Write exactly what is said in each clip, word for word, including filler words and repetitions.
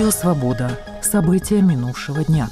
Радио «Свобода». События минувшего дня.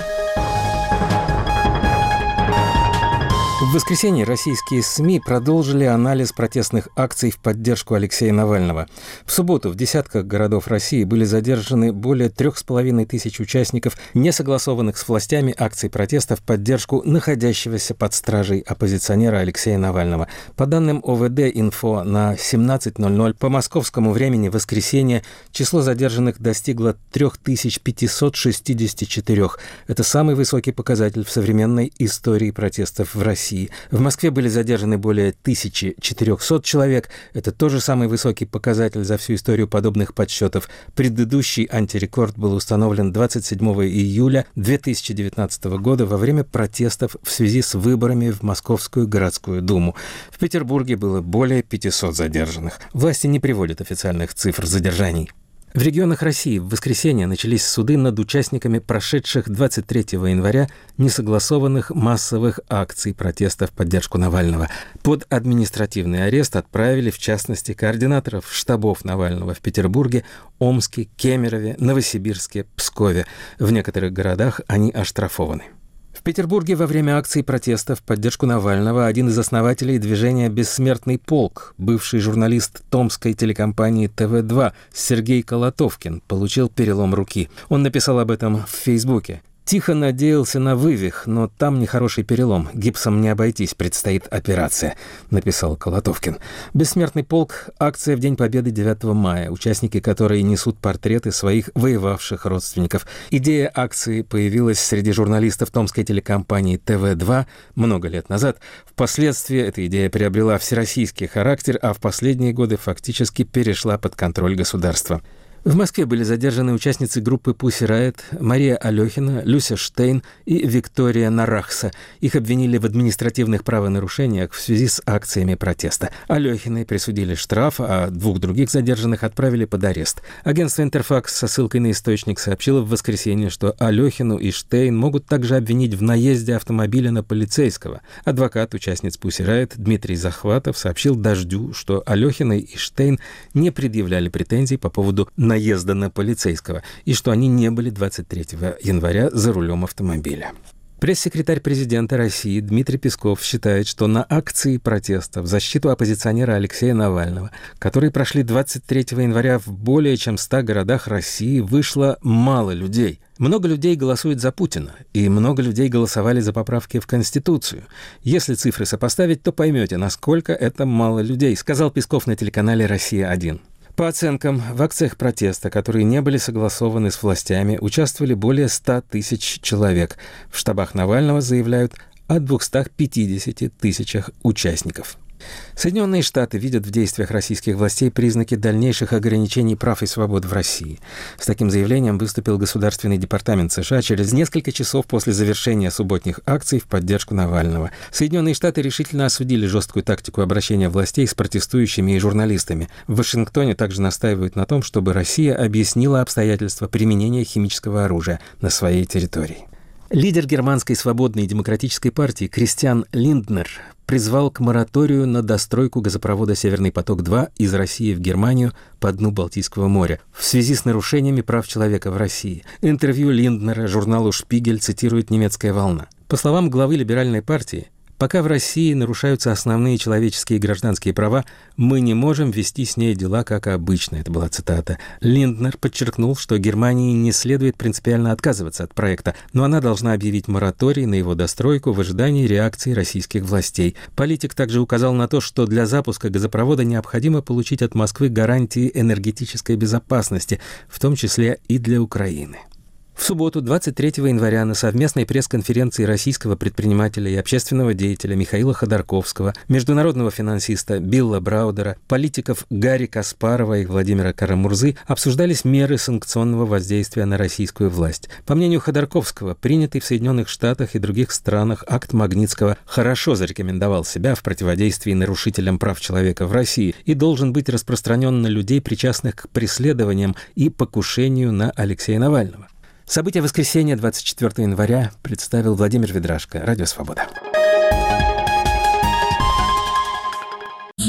В воскресенье российские СМИ продолжили анализ протестных акций в поддержку Алексея Навального. В субботу в десятках городов России были задержаны более трех с половиной тысяч участников несогласованных с властями акций протеста в поддержку находящегося под стражей оппозиционера Алексея Навального. По данным о вэ дэ-инфо, на семнадцать ноль ноль по московскому времени в воскресенье число задержанных достигло три тысячи пятьсот шестьдесят четыре. Это самый высокий показатель в современной истории протестов в России. В Москве были задержаны более тысячи четырехсот человек. Это тоже самый высокий показатель за всю историю подобных подсчетов. Предыдущий антирекорд был установлен двадцать седьмого июля две тысячи девятнадцатого года во время протестов в связи с выборами в Московскую городскую думу. В Петербурге было более пятисот задержанных. Власти не приводят официальных цифр задержаний. В регионах России в воскресенье начались суды над участниками прошедших двадцать третьего января несогласованных массовых акций протеста в поддержку Навального. Под административный арест отправили, в частности, координаторов штабов Навального в Петербурге, Омске, Кемерове, Новосибирске, Пскове. В некоторых городах они оштрафованы. В Петербурге во время акции протеста в поддержку Навального один из основателей движения «Бессмертный полк», бывший журналист томской телекомпании тэ вэ два Сергей Колотовкин, получил перелом руки. Он написал об этом в Фейсбуке. «Тихо надеялся на вывих, но там нехороший перелом. Гипсом не обойтись, предстоит операция», — написал Колотовкин. «Бессмертный полк» — акция в День Победы девятого мая, участники которой несут портреты своих воевавших родственников. Идея акции появилась среди журналистов томской телекомпании тэ вэ два много лет назад. Впоследствии эта идея приобрела всероссийский характер, а в последние годы фактически перешла под контроль государства. В Москве были задержаны участницы группы Pussy Riot Мария Алехина, Люся Штейн и Виктория Нарахса. Их обвинили в административных правонарушениях в связи с акциями протеста. Алехиной присудили штраф, а двух других задержанных отправили под арест. Агентство «Интерфакс» со ссылкой на источник сообщило в воскресенье, что Алехину и Штейн могут также обвинить в наезде автомобиля на полицейского. Адвокат участниц Pussy Riot Дмитрий Захватов сообщил «Дождю», что Алехиной и Штейн не предъявляли претензий по поводу наезда на полицейского, и что они не были двадцать третьего января за рулем автомобиля. Пресс-секретарь президента России Дмитрий Песков считает, что на акции протеста в защиту оппозиционера Алексея Навального, которые прошли двадцать третьего января в более чем ста городах России, вышло мало людей. Много людей голосует за Путина, и много людей голосовали за поправки в Конституцию. Если цифры сопоставить, то поймете, насколько это мало людей, сказал Песков на телеканале «Россия-один». По оценкам, в акциях протеста, которые не были согласованы с властями, участвовали более ста тысяч человек. В штабах Навального заявляют о двухстах пятидесяти тысячах участников. Соединенные Штаты видят в действиях российских властей признаки дальнейших ограничений прав и свобод в России. С таким заявлением выступил Государственный департамент США через несколько часов после завершения субботних акций в поддержку Навального. Соединенные Штаты решительно осудили жесткую тактику обращения властей с протестующими и журналистами. В Вашингтоне также настаивают на том, чтобы Россия объяснила обстоятельства применения химического оружия на своей территории. Лидер германской свободной и демократической партии Кристиан Линднер призвал к мораторию на достройку газопровода «Северный поток-два» из России в Германию по дну Балтийского моря в связи с нарушениями прав человека в России. Интервью Линднера журналу «Шпигель» цитирует немецкая «Волна». По словам главы либеральной партии, пока в России нарушаются основные человеческие и гражданские права, мы не можем вести с ней дела как обычно. Это была цитата. Линднер подчеркнул, что Германии не следует принципиально отказываться от проекта, но она должна объявить мораторий на его достройку в ожидании реакции российских властей. Политик также указал на то, что для запуска газопровода необходимо получить от Москвы гарантии энергетической безопасности, в том числе и для Украины. В субботу, двадцать третьего января, на совместной пресс-конференции российского предпринимателя и общественного деятеля Михаила Ходорковского, международного финансиста Билла Браудера, политиков Гарри Каспарова и Владимира Карамурзы обсуждались меры санкционного воздействия на российскую власть. По мнению Ходорковского, принятый в Соединенных Штатах и других странах акт Магнитского хорошо зарекомендовал себя в противодействии нарушителям прав человека в России и должен быть распространен на людей, причастных к преследованиям и покушению на Алексея Навального. События воскресенья, двадцать четвёртого января, представил Владимир Ведрашко, Радио «Свобода».